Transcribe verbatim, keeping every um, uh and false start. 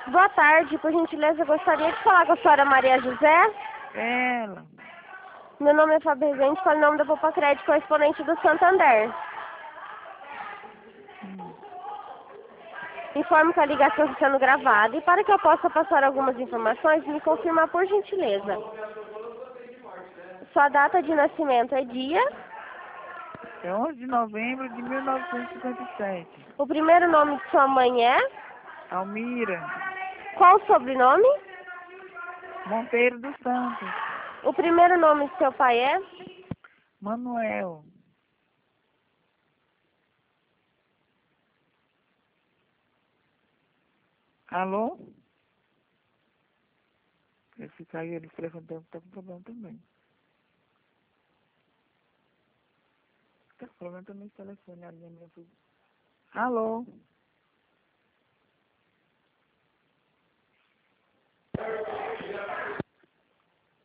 Boa tarde, por gentileza, eu gostaria de falar com a senhora Maria José. Ela. Meu nome é Fábio Rezende, falo em nome da Poupa Crédito, correspondente do Santander. Hum. Informo que a ligação está sendo gravada e para que eu possa passar algumas informações, me confirma por gentileza. Sua data de nascimento é dia? É onze de novembro de mil novecentos e cinquenta e sete. O primeiro nome de sua mãe é? Almira. Qual o sobrenome? Monteiro dos Santos. O primeiro nome de seu pai é? Manuel. Alô? Esse caiu ali, o telefone deve estar com problema também. Tá com problema também esse telefone ali, minha filha. Alô?